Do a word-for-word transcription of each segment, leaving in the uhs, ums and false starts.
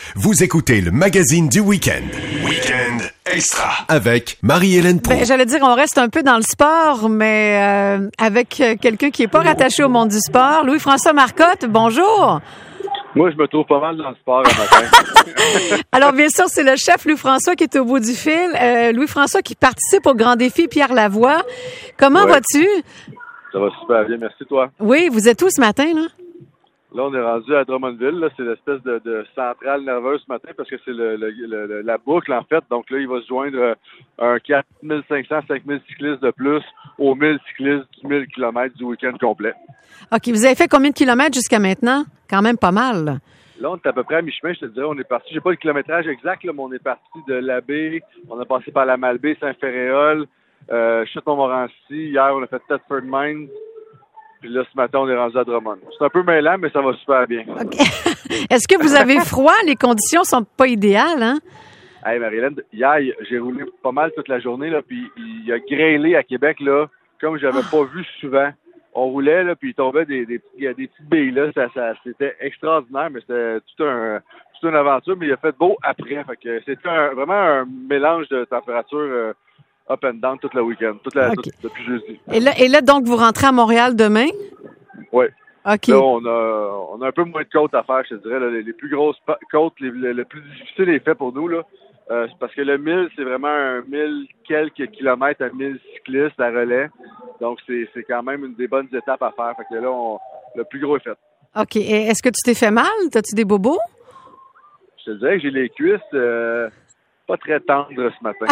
Vous écoutez le magazine du week-end. Week-end Extra. Avec Marie-Hélène Proulx. Ben, j'allais dire, on reste un peu dans le sport, mais euh, avec euh, quelqu'un qui est pas rattaché au monde du sport. Louis-François Marcotte, bonjour. Moi, je me trouve pas mal dans le sport un matin. Alors, bien sûr, c'est le chef Louis-François qui est au bout du fil. Euh, Louis-François qui participe au Grand Défi Pierre Lavoie. Comment Ouais. vas-tu? Ça va super bien, merci toi. Oui, vous êtes où ce matin, là? Là, on est rendu à Drummondville. Là, c'est l'espèce de, de centrale nerveuse ce matin parce que c'est le, le, le- le- la boucle, en fait. Donc là, il va se joindre euh, un quatre mille cinq cents, cinq mille cyclistes de plus aux mille cyclistes du mille kilomètres du week-end complet. OK, vous avez fait combien de kilomètres jusqu'à maintenant? Quand même pas mal, là. Là, on est à peu près à mi-chemin, je te dirais. On est parti, j'ai pas le kilométrage exact, là, mais on est parti de l'Abbé. On a passé par la Malbaie, Saint-Ferréol, euh, Chute-Montmorency. Hier, on a fait Thetford Mines. Puis là, ce matin, on est rendu à Drummond. C'est un peu mêlant, mais ça va super bien. OK. Est-ce que vous avez froid? Les conditions sont pas idéales, hein? Hey, Marie-Hélène, hier, j'ai roulé pas mal toute la journée, là, puis il a grêlé à Québec, là, comme j'avais pas vu souvent. On roulait, là, puis il tombait des, des, petits- des petites billes, là. Ça, ça, c'était extraordinaire, mais c'était tout un, toute une aventure, mais il a fait beau après. Fait que c'était un- vraiment un mélange de température euh, up and down tout le week-end, toute la, OK. toute- depuis jeudi. Et là, et là, donc, vous rentrez à Montréal demain? Oui. OK. Là, on a, on a un peu moins de côtes à faire, je te dirais. Là. Les, les plus grosses pa- côtes, les, le, le plus difficile est fait pour nous, là. Euh, c'est parce que le mille, c'est vraiment un mille quelques kilomètres à mille cyclistes à relais. Donc, c'est, c'est quand même une des bonnes étapes à faire. Fait que là, on, le plus gros est fait. OK. Et est-ce que tu t'es fait mal? T'as-tu des bobos? Je te dirais que j'ai les cuisses euh, pas très tendres ce matin.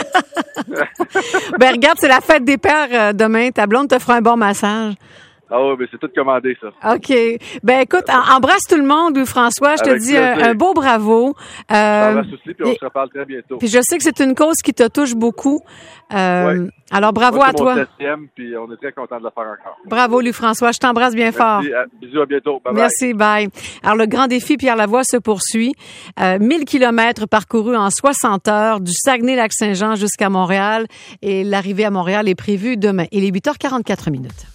Ben, regarde, c'est la fête des pères euh, demain. Ta blonde te fera un bon massage. Ah oui, mais c'est tout commandé, ça. OK. Ben, écoute, en- embrasse tout le monde, Louis-François. Je te Avec dis un, plaisir. un beau bravo. On Euh, va souci, puis on et- se reparle très bientôt. puis je sais que c'est une cause qui te touche beaucoup. Euh, Ouais. Alors, bravo Moi, à c'est mon toi. septième, puis on est très content de le faire encore. Bravo, Louis-François. Je t'embrasse bien fort. Merci, à- bisous, à bientôt. Bye bye. Merci, bye. Alors, le Grand Défi Pierre Lavoie se poursuit. Euh, mille kilomètres parcourus en soixante heures du Saguenay-Lac-Saint-Jean jusqu'à Montréal. Et l'arrivée à Montréal est prévue demain. Il est huit heures quarante-quatre minutes.